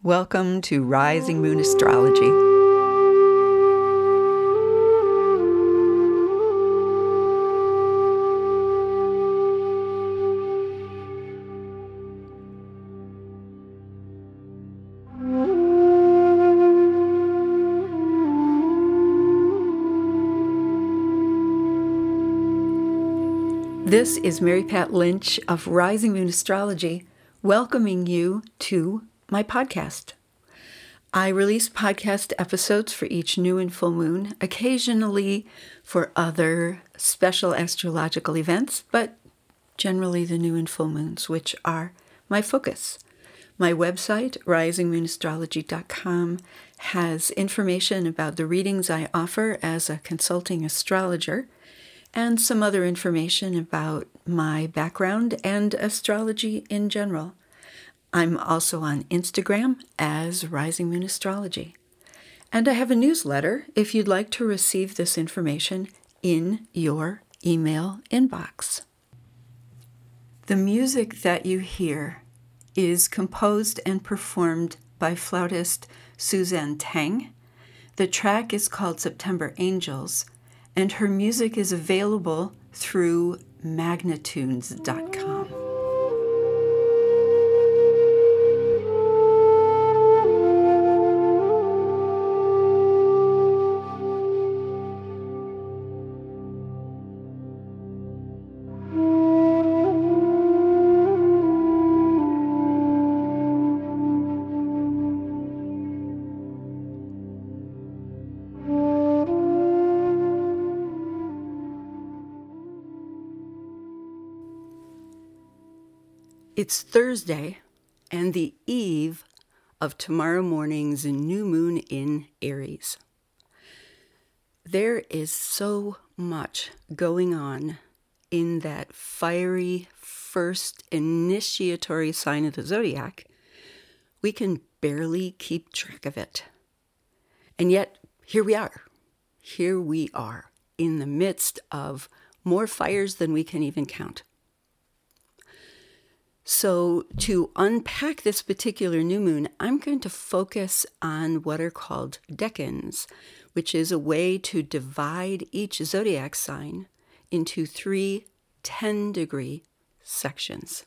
Welcome to Rising Moon Astrology. This is Mary Pat Lynch of Rising Moon Astrology, welcoming you to my podcast. I release podcast episodes for each new and full moon, occasionally for other special astrological events, but generally the new and full moons, which are my focus. My website, risingmoonastrology.com, has information about the readings I offer as a consulting astrologer, and some other information about my background and astrology in general. I'm also on Instagram as Rising Moon Astrology. And I have a newsletter if you'd like to receive this information in your email inbox. The music that you hear is composed and performed by flautist Suzanne Tang. The track is called September Angels, and her music is available through magnitunes.com. It's Thursday and the eve of tomorrow morning's new moon in Aries. There is so much going on in that fiery first initiatory sign of the zodiac, we can barely keep track of it. And yet, here we are. Here we are in the midst of more fires than we can even count. So to unpack this particular new moon, I'm going to focus on what are called decans, which is a way to divide each zodiac sign into 3 10-degree sections.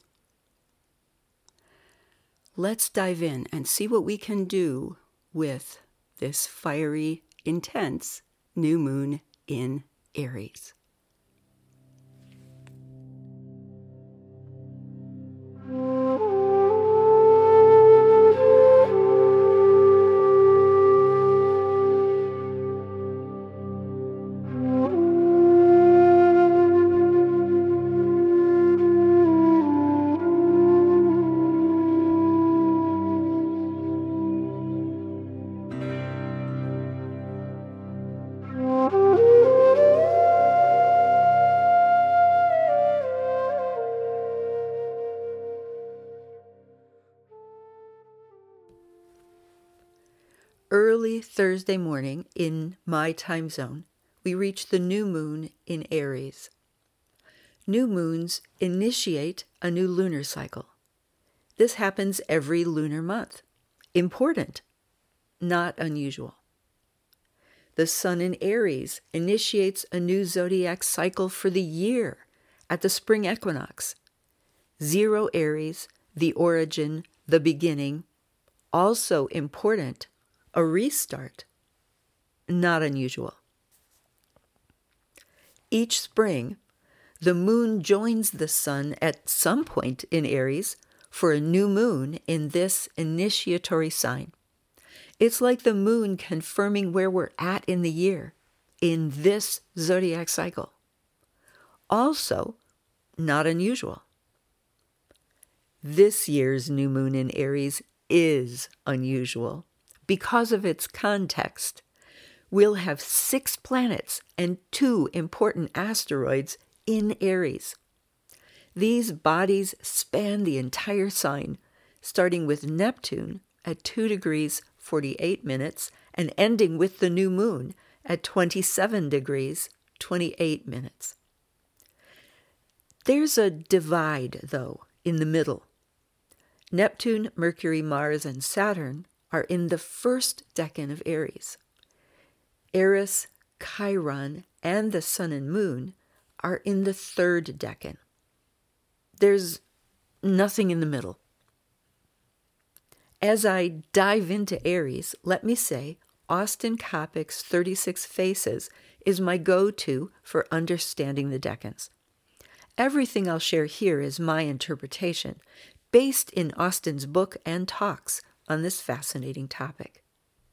Let's dive in and see what we can do with this fiery, intense new moon in Aries. Early Thursday morning in my time zone, we reach the new moon in Aries. New moons initiate a new lunar cycle. This happens every lunar month. Important, not unusual. The sun in Aries initiates a new zodiac cycle for the year at the spring equinox. 0 Aries, the origin, the beginning, also important. A restart, not unusual. Each spring, the moon joins the sun at some point in Aries for a new moon in this initiatory sign. It's like the moon confirming where we're at in the year, in this zodiac cycle. Also, not unusual. This year's new moon in Aries is unusual. Because of its context, we'll have 6 planets and 2 important asteroids in Aries. These bodies span the entire sign, starting with Neptune at 2 degrees 48 minutes and ending with the new moon at 27 degrees 28 minutes. There's a divide, though, in the middle. Neptune, Mercury, Mars, and Saturn are in the first decan of Aries. Eris, Chiron, and the Sun and Moon are in the third decan. There's nothing in the middle. As I dive into Aries, let me say Austin Coppock's 36 Faces is my go-to for understanding the decans. Everything I'll share here is my interpretation, based in Austin's book and talks on this fascinating topic.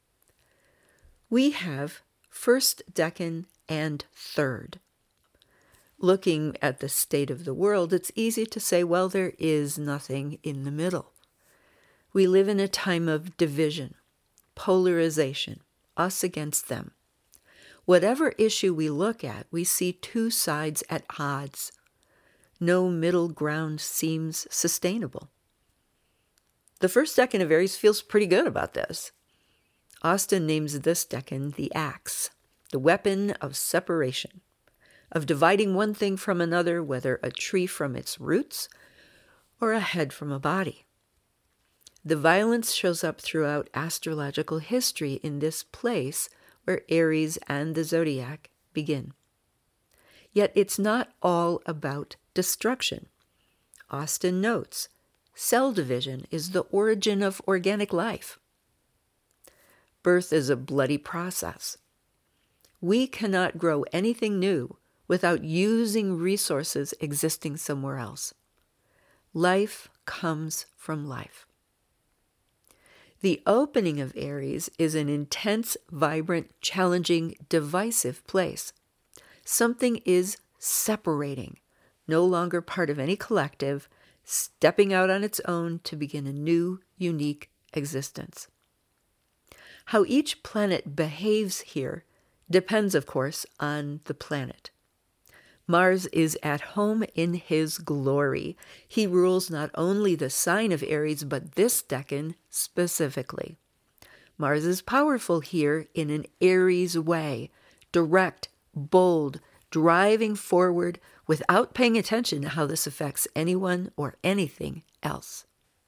We have first decan and third. Looking at the state of the world, it's easy to say, well, there is nothing in the middle. We live in a time of division, polarization, us against them. Whatever issue we look at, we see two sides at odds. No middle ground seems sustainable. The first decan of Aries feels pretty good about this. Austin names this decan the axe, the weapon of separation, of dividing one thing from another, whether a tree from its roots or a head from a body. The violence shows up throughout astrological history in this place where Aries and the zodiac begin. Yet it's not all about destruction. Austin notes, cell division is the origin of organic life. Birth is a bloody process. We cannot grow anything new without using resources existing somewhere else. Life comes from life. The opening of Aries is an intense, vibrant, challenging, divisive place. Something is separating, no longer part of any collective, stepping out on its own to begin a new, unique existence. How each planet behaves here depends, of course, on the planet. Mars is at home in his glory. He rules not only the sign of Aries, but this decan specifically. Mars is powerful here in an Aries way, direct, bold, driving forward without paying attention to how this affects anyone or anything else.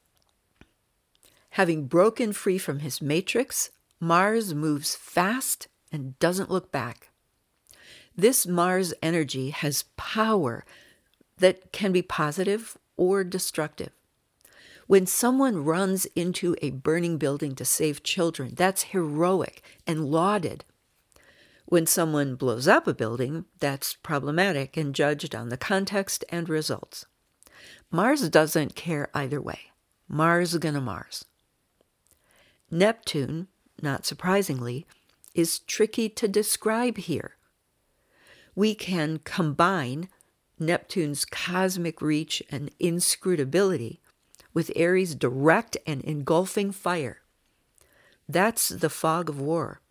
Having broken free from his matrix, Mars moves fast and doesn't look back. This Mars energy has power that can be positive or destructive. When someone runs into a burning building to save children, that's heroic and lauded. When someone blows up a building, that's problematic and judged on the context and results. Mars doesn't care either way. Mars gonna Mars. Neptune, not surprisingly, is tricky to describe here. We can combine Neptune's cosmic reach and inscrutability with Aries' direct and engulfing fire. That's the fog of war.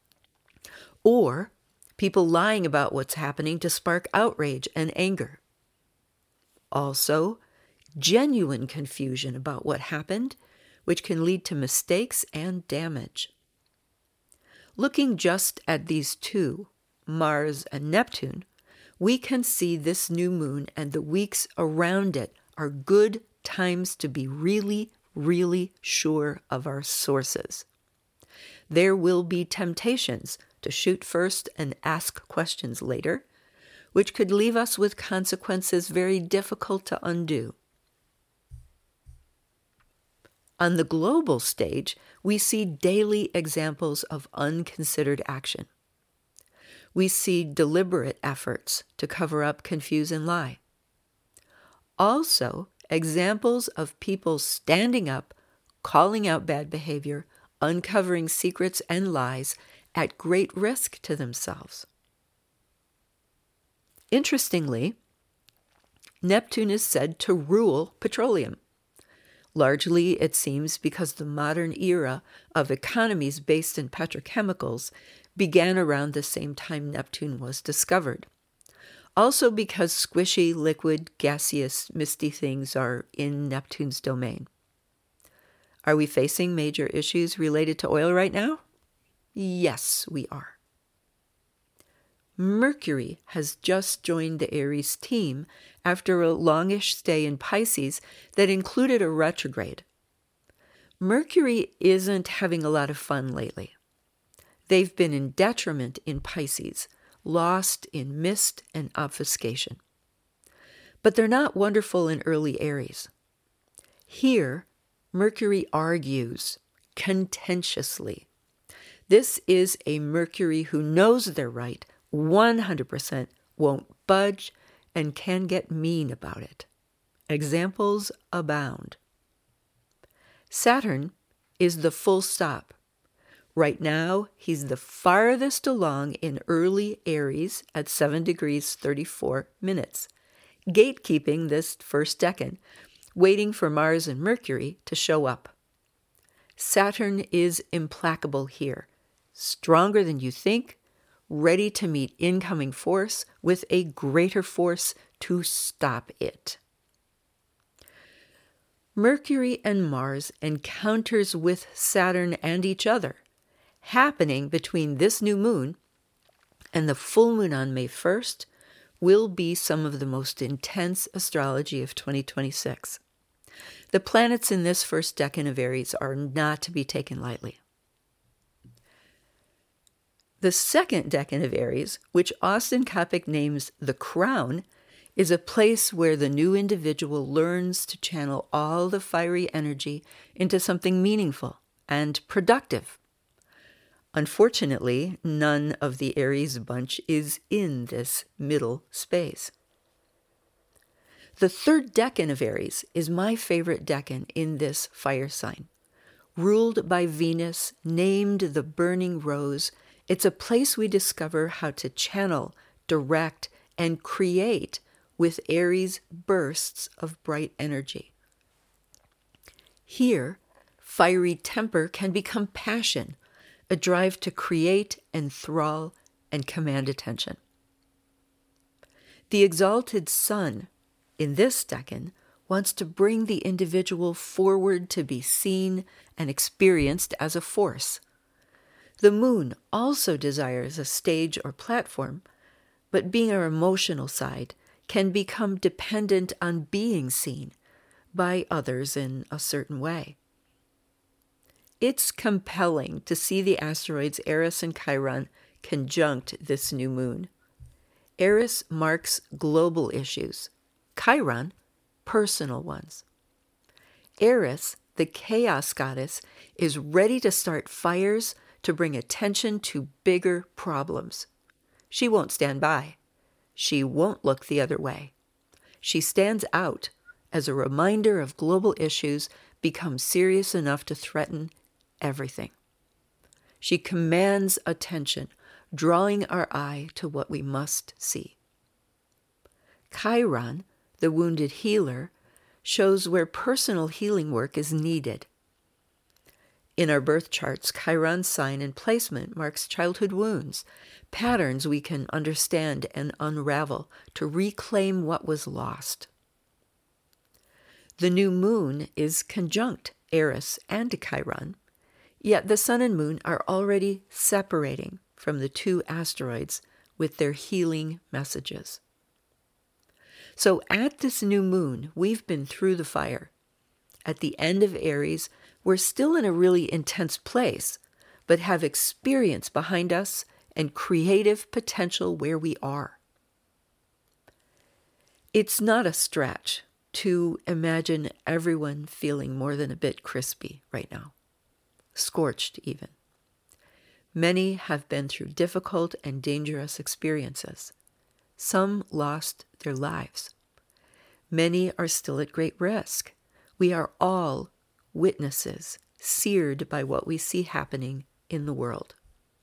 Or people lying about what's happening to spark outrage and anger. Also, genuine confusion about what happened, which can lead to mistakes and damage. Looking just at these two, Mars and Neptune, we can see this new moon and the weeks around it are good times to be really, really sure of our sources. There will be temptations to shoot first and ask questions later, which could leave us with consequences very difficult to undo. On the global stage, we see daily examples of unconsidered action. We see deliberate efforts to cover up, confuse, and lie. Also, examples of people standing up, calling out bad behavior, uncovering secrets and lies at great risk to themselves. Interestingly, Neptune is said to rule petroleum. Largely, it seems, because the modern era of economies based in petrochemicals began around the same time Neptune was discovered. Also because squishy, liquid, gaseous, misty things are in Neptune's domain. Are we facing major issues related to oil right now? Yes, we are. Mercury has just joined the Aries team after a longish stay in Pisces that included a retrograde. Mercury isn't having a lot of fun lately. They've been in detriment in Pisces, lost in mist and obfuscation. But they're not wonderful in early Aries. Here, Mercury argues contentiously. This is a Mercury who knows they're right, 100%, won't budge, and can get mean about it. Examples abound. Saturn is the full stop. Right now, he's the farthest along in early Aries at 7 degrees 34 minutes, gatekeeping this first decan, waiting for Mars and Mercury to show up. Saturn is implacable here, stronger than you think, ready to meet incoming force with a greater force to stop it. Mercury and Mars encounters with Saturn and each other, happening between this new moon and the full moon on May 1st, will be some of the most intense astrology of 2026. The planets in this first decan of Aries are not to be taken lightly. The second decan of Aries, which Austin Coppock names the crown, is a place where the new individual learns to channel all the fiery energy into something meaningful and productive. Unfortunately, none of the Aries bunch is in this middle space. The third decan of Aries is my favorite decan in this fire sign. Ruled by Venus, named the burning rose, it's a place we discover how to channel, direct, and create with Aries bursts of bright energy. Here, fiery temper can become passion, a drive to create, enthrall, and command attention. The exalted sun in this decan wants to bring the individual forward to be seen and experienced as a force. The moon also desires a stage or platform, but being our emotional side can become dependent on being seen by others in a certain way. It's compelling to see the asteroids Eris and Chiron conjunct this new moon. Eris marks global issues, Chiron, personal ones. Eris, the chaos goddess, is ready to start fires to bring attention to bigger problems. She won't stand by. She won't look the other way. She stands out as a reminder of global issues become serious enough to threaten everything. She commands attention, drawing our eye to what we must see. Chiron, the wounded healer, shows where personal healing work is needed. In our birth charts, Chiron's sign and placement marks childhood wounds, patterns we can understand and unravel to reclaim what was lost. The new moon is conjunct Eris and Chiron, yet the sun and moon are already separating from the two asteroids with their healing messages. So at this new moon, we've been through the fire. At the end of Aries, we're still in a really intense place, but have experience behind us and creative potential where we are. It's not a stretch to imagine everyone feeling more than a bit crispy right now, scorched even. Many have been through difficult and dangerous experiences. Some lost their lives. Many are still at great risk. We are all witnesses, seared by what we see happening in the world.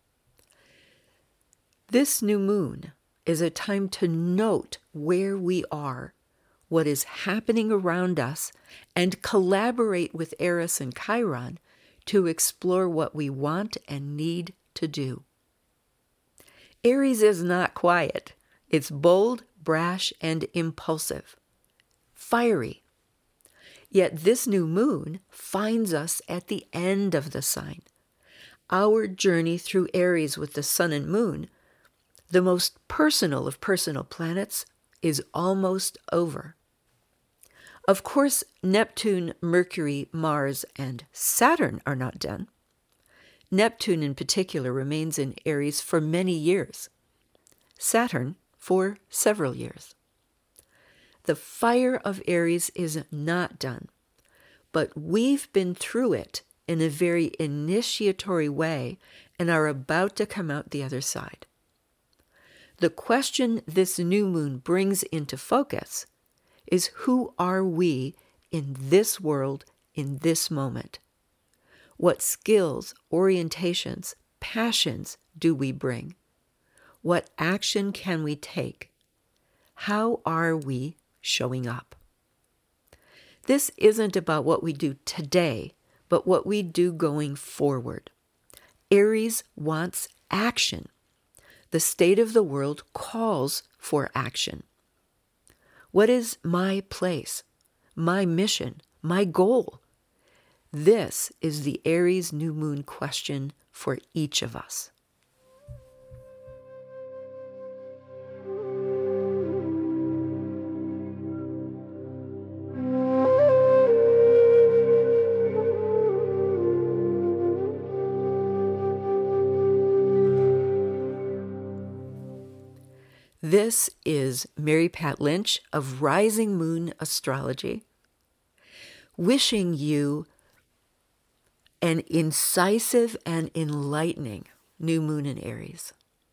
This new moon is a time to note where we are, what is happening around us, and collaborate with Eris and Chiron to explore what we want and need to do. Aries is not quiet. It's bold, brash, and impulsive. Fiery. Yet this new moon finds us at the end of the sign. Our journey through Aries with the sun and moon, the most personal of personal planets, is almost over. Of course, Neptune, Mercury, Mars, and Saturn are not done. Neptune in particular remains in Aries for many years. Saturn for several years. The fire of Aries is not done, but we've been through it in a very initiatory way and are about to come out the other side. The question this new moon brings into focus is, who are we in this world, in this moment? What skills, orientations, passions do we bring? What action can we take? How are we showing up? This isn't about what we do today, but what we do going forward. Aries wants action. The state of the world calls for action. What is my place, my mission, my goal? This is the Aries new moon question for each of us. This is Mary Pat Lynch of Rising Moon Astrology, wishing you an incisive and enlightening new moon in Aries.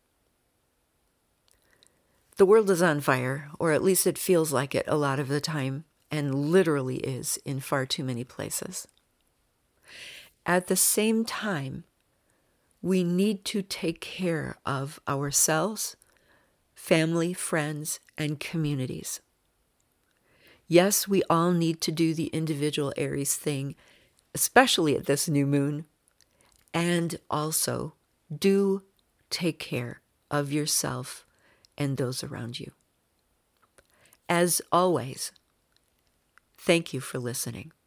The world is on fire, or at least it feels like it a lot of the time, and literally is in far too many places. At the same time, we need to take care of ourselves, family, friends, and communities. Yes, we all need to do the individual Aries thing, especially at this new moon, and also do take care of yourself and those around you. As always, thank you for listening.